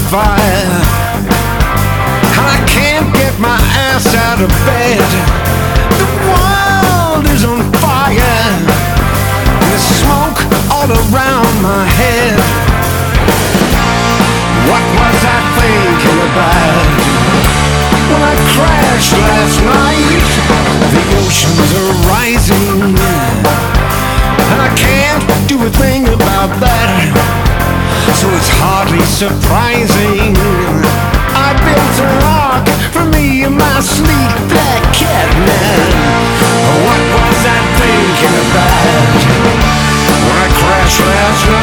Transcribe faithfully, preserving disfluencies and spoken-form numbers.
fire, and I can't get my ass out of bed. The world is on fire, there's smoke all around my head. What was I thinking about when I crashed last night? The oceans are rising, and I can't do a thing about that. So it's hardly surprising I built a rock for me and my sleek black cat man. What was I thinking about when I crashed last night?